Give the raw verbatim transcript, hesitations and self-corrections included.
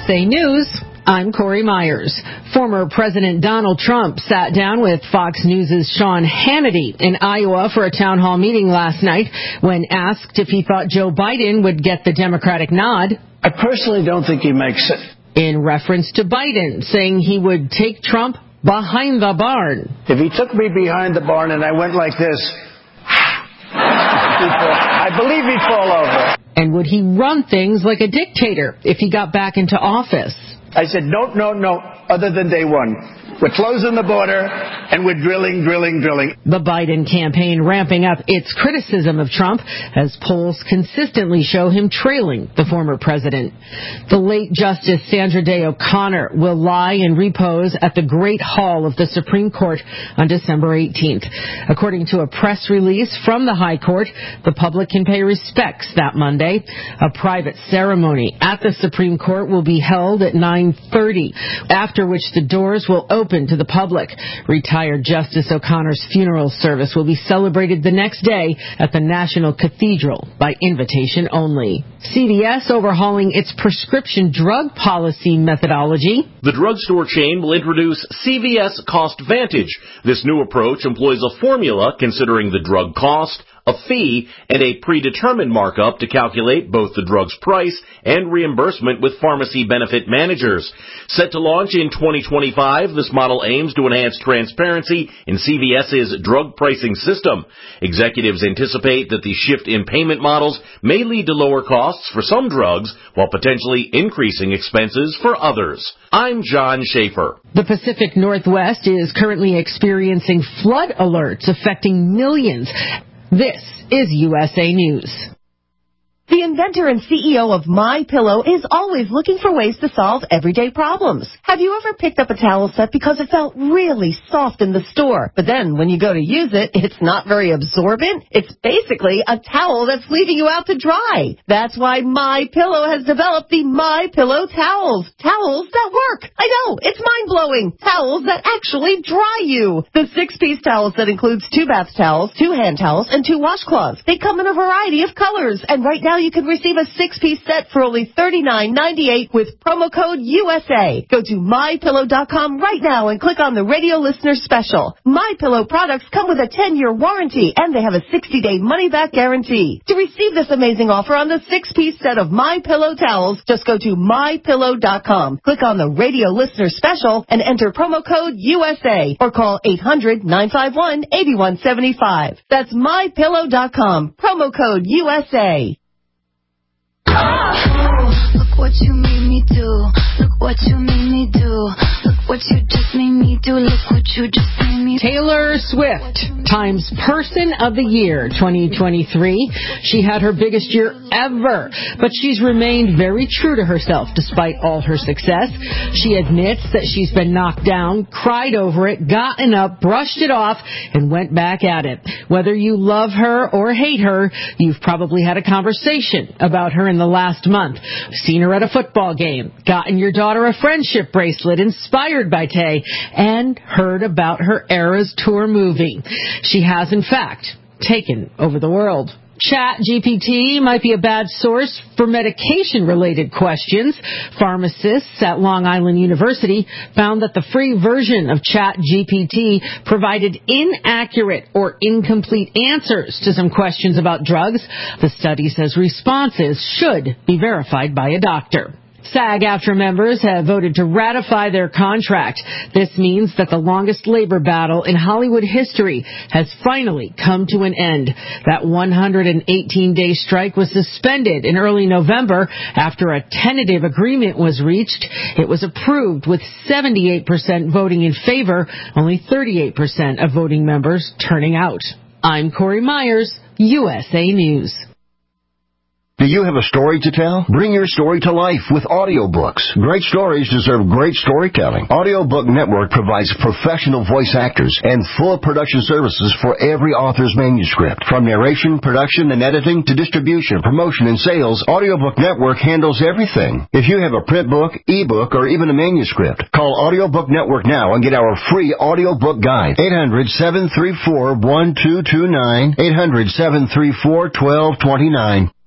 A News, I'm Corey Myers. Former President Donald Trump sat down with Fox News' Sean Hannity in Iowa for a town hall meeting last night. When asked if he thought Joe Biden would get the Democratic nod, I personally don't think he makes it. In reference to Biden, saying he would take Trump behind the barn. If he took me behind the barn and I went like this, I believe he'd fall over. And would he run things like a dictator if he got back into office? I said, no, no, no, other than day one. We're closing the border, and we're drilling, drilling, drilling. The Biden campaign ramping up its criticism of Trump as polls consistently show him trailing the former president. The late Justice Sandra Day O'Connor will lie in repose at the Great Hall of the Supreme Court on December eighteenth. According to a press release from the High Court, the public can pay respects that Monday. A private ceremony at the Supreme Court will be held at nine thirty, after which the doors will open Open to the public. Retired Justice O'Connor's funeral service will be celebrated the next day at the National Cathedral by invitation only. C V S overhauling its prescription drug policy methodology. The drugstore chain will introduce C V S Cost Vantage. This new approach employs a formula considering the drug cost, a fee, and a predetermined markup to calculate both the drug's price and reimbursement with pharmacy benefit managers. Set to launch in twenty twenty-five, this model aims to enhance transparency in CVS's drug pricing system. Executives anticipate that the shift in payment models may lead to lower costs for some drugs while potentially increasing expenses for others. I'm John Schaefer. The Pacific Northwest is currently experiencing flood alerts affecting millions. This is U S A News. The inventor and C E O of MyPillow is always looking for ways to solve everyday problems. Have you ever picked up a towel set because it felt really soft in the store, but then when you go to use it, it's not very absorbent? It's basically a towel that's leaving you out to dry. That's why MyPillow has developed the MyPillow towels. Towels that work. I know, it's mind-blowing. Towels that actually dry you. The six-piece towel set includes two bath towels, two hand towels, and two washcloths. They come in a variety of colors, and right now you can receive a six-piece set for only thirty-nine ninety-eight with promo code U S A. Go to my pillow dot com right now and click on the radio listener special. MyPillow products come with a ten-year warranty, and they have a sixty-day money-back guarantee. To receive this amazing offer on the six-piece set of MyPillow towels, just go to my pillow dot com, click on the radio listener special, and enter promo code U S A, or call eight hundred nine five one eight one seven five. That's my pillow dot com, promo code U S A. Oh, look what you made me do. Look what you made me do. Look what you just made me do. Look what you just made me do. Taylor Swift, Time's Person of the Year twenty twenty-three. She had her biggest year ever, but she's remained very true to herself despite all her success. She admits that she's been knocked down, cried over it, gotten up, brushed it off, and went back at it. Whether you love her or hate her, you've probably had a conversation about her in the last month. Seen her at a football game, gotten your daughter a friendship bracelet inspired by Tay, and heard about her Eras Tour movie. She has, in fact, taken over the world. Chat G P T might be a bad source for medication-related questions. Pharmacists at Long Island University found that the free version of Chat G P T provided inaccurate or incomplete answers to some questions about drugs. The study says responses should be verified by a doctor. SAG-AFTRA members have voted to ratify their contract. This means that the longest labor battle in Hollywood history has finally come to an end. That one hundred eighteen day strike was suspended in early November after a tentative agreement was reached. It was approved with seventy-eight percent voting in favor, only thirty-eight percent of voting members turning out. I'm Corey Myers, U S A News. Do you have a story to tell? Bring your story to life with audiobooks. Great stories deserve great storytelling. Audiobook Network provides professional voice actors and full production services for every author's manuscript. From narration, production, and editing to distribution, promotion, and sales, Audiobook Network handles everything. If you have a print book, ebook, or even a manuscript, call Audiobook Network now and get our free audiobook guide. eight hundred, seven three four, one two two nine, eight hundred, seven three four, one two two nine.